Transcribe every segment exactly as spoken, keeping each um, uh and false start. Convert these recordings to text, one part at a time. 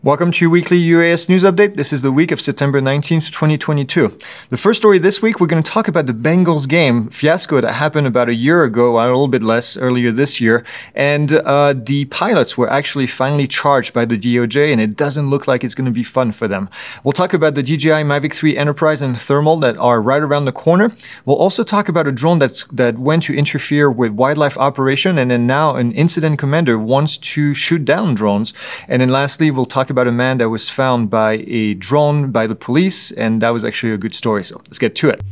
Welcome to your weekly U A S news update. This is the week of September nineteenth, twenty twenty-two. The first story this week, we're going to talk about the Bengals game fiasco that happened about a year ago, a little bit less, earlier this year. And uh, the pilots were actually finally charged by the D O J, and it doesn't look like it's going to be fun for them. We'll talk about the D J I Mavic three Enterprise and Thermal that are right around the corner. We'll also talk about a drone that's that went to interfere with wildlife operation, and then now an incident commander wants to shoot down drones. And then lastly, we'll talk about a man that was found by a drone by the police, and that was actually a good story. So let's get to it.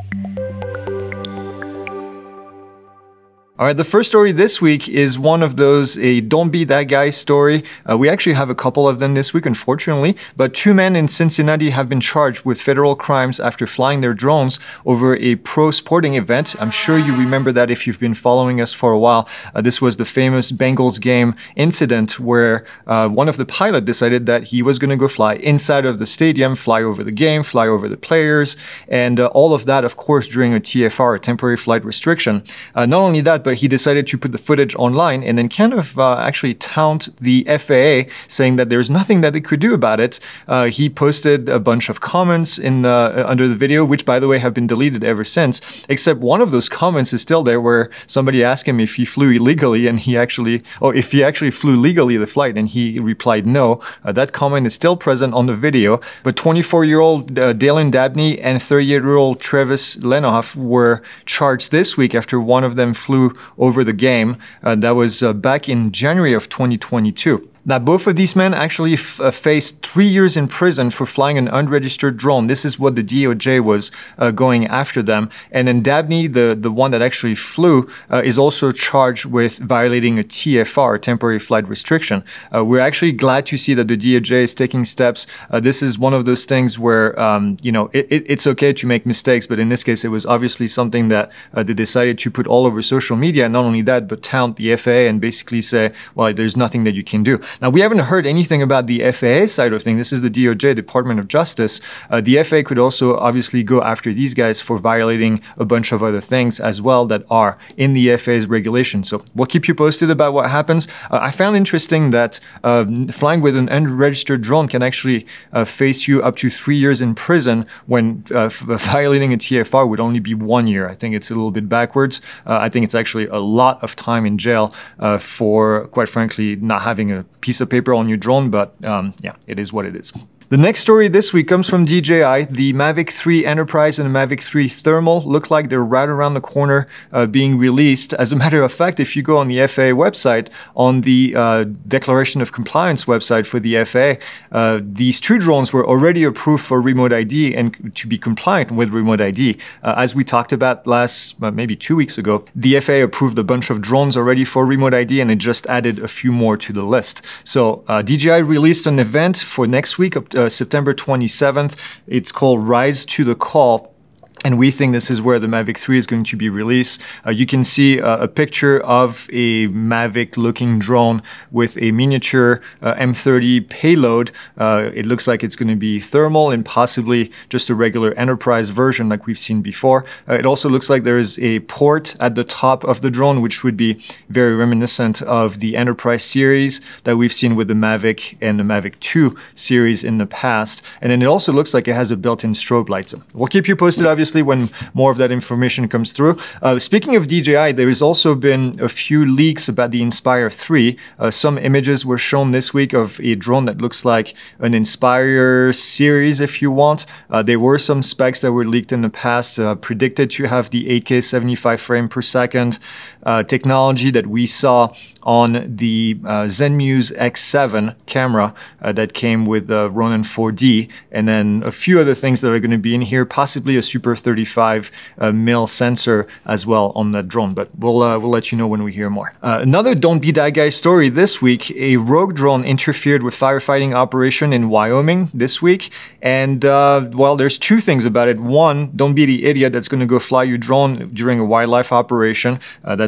All right, the first story this week is one of those a don't be that guy story. Uh, we actually have a couple of them this week, unfortunately, but two men in Cincinnati have been charged with federal crimes after flying their drones over a pro sporting event. I'm sure you remember that if you've been following us for a while. Uh, this was the famous Bengals game incident where uh, one of the pilots decided that he was going to go fly inside of the stadium, fly over the game, fly over the players, and uh, all of that, of course, during a T F R, a temporary flight restriction. Uh, not only that, but But he decided to put the footage online and then kind of uh, actually taunt the F A A, saying that there's nothing that they could do about it. Uh, he posted a bunch of comments in the, under the video, which, by the way, have been deleted ever since, except one of those comments is still there where somebody asked him if he flew illegally and he actually, or if he actually flew legally the flight, and he replied no. Uh, that comment is still present on the video, but twenty-four-year-old uh, Dalen Dabney and thirty-eight-year-old Travis Lenoff were charged this week after one of them flew over the game. Uh, that was uh, back in January of twenty twenty-two. Now, both of these men actually f uh, faced three years in prison for flying an unregistered drone. This is what the D O J was uh, going after them. And then Dabney, the, the one that actually flew, uh, is also charged with violating a T F R, temporary flight restriction. Uh, we're actually glad to see that the D O J is taking steps. Uh, this is one of those things where, um, you know, it, it, it's okay to make mistakes, but in this case, it was obviously something that uh, they decided to put all over social media. Not only that, but taunt the F A A and basically say, well, there's nothing that you can do. Now, we haven't heard anything about the F A A side of things. This is the D O J, Department of Justice. Uh, the F A A could also obviously go after these guys for violating a bunch of other things as well that are in the F A A's regulations. So we'll keep you posted about what happens. Uh, I found interesting that uh, flying with an unregistered drone can actually uh, face you up to three years in prison when uh, violating a T F R would only be one year. I think it's a little bit backwards. Uh, I think it's actually a lot of time in jail uh, for, quite frankly, not having a piece of paper on your drone, but um, yeah, it is what it is. The next story this week comes from D J I. The Mavic three Enterprise and the Mavic three Thermal look like they're right around the corner uh, being released. As a matter of fact, if you go on the F A A website, on the uh, Declaration of Compliance website for the F A A, uh, these two drones were already approved for remote I D and to be compliant with remote I D. Uh, as we talked about last, uh, maybe two weeks ago, the F A A approved a bunch of drones already for remote I D, and it just added a few more to the list. So uh, D J I released an event for next week, uh, September twenty-seventh. It's called Rise to the Call. And we think this is where the Mavic three is going to be released. Uh, you can see uh, a picture of a Mavic-looking drone with a miniature uh, M thirty payload. Uh, it looks like it's going to be thermal and possibly just a regular Enterprise version like we've seen before. Uh, it also looks like there is a port at the top of the drone, which would be very reminiscent of the Enterprise series that we've seen with the Mavic and the Mavic two series in the past. And then it also looks like it has a built-in strobe light. So we'll keep you posted, obviously, when more of that information comes through. Uh, speaking of D J I, there has also been a few leaks about the Inspire three. Uh, some images were shown this week of a drone that looks like an Inspire series, if you want. Uh, there were some specs that were leaked in the past, uh, predicted to have the eight K seventy-five frame per second uh, technology that we saw on the uh, Zenmuse X seven camera uh, that came with uh, Ronin four D, and then a few other things that are going to be in here, possibly a Super thirty-five uh, mil sensor as well on that drone, but we'll uh, we'll let you know when we hear more. Uh, another Don't Be That Guy story this week: a rogue drone interfered with firefighting operation in Wyoming this week, and uh, well, there's two things about it. One, don't be the idiot that's going to go fly your drone during a wildlife operation. Uh, that's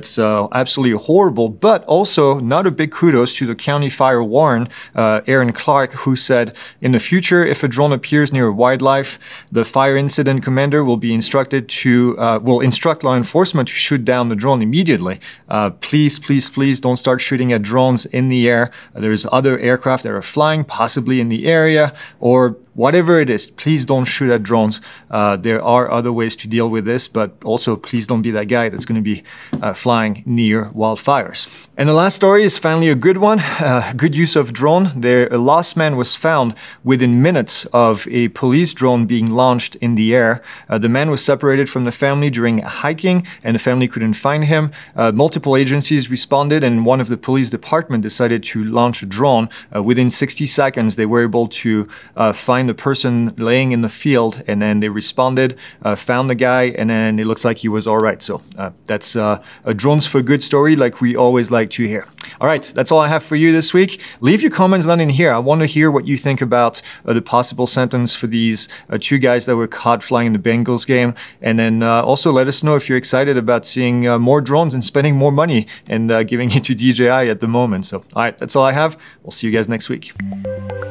that's uh, absolutely horrible. But also, not a big kudos to the county fire warden, uh, Aaron Clark, who said, in the future, if a drone appears near wildlife, the fire incident commander will be instructed to, uh, will instruct law enforcement to shoot down the drone immediately. Uh, please, please, please don't start shooting at drones in the air. There's other aircraft that are flying, possibly in the area, or whatever it is, please don't shoot at drones. Uh, there are other ways to deal with this, but also please don't be that guy that's going to be uh, flying near wildfires. And the last story is finally a good one. Uh, good use of drone. There, a lost man was found within minutes of a police drone being launched in the air. Uh, the man was separated from the family during hiking, and the family couldn't find him. Uh, multiple agencies responded, and one of the police department decided to launch a drone. Uh, within sixty seconds, they were able to uh, find the person laying in the field, and then they responded, uh, found the guy, and then it looks like he was all right. So uh, that's uh, a drones for good story, like we always like to hear. All right, that's all I have for you this week. Leave your comments down in here. I want to hear what you think about uh, the possible sentence for these uh, two guys that were caught flying in the Bengals game, and then uh, also let us know if you're excited about seeing uh, more drones and spending more money and uh, giving it to D J I at the moment. So all right, that's all I have. We'll see you guys next week.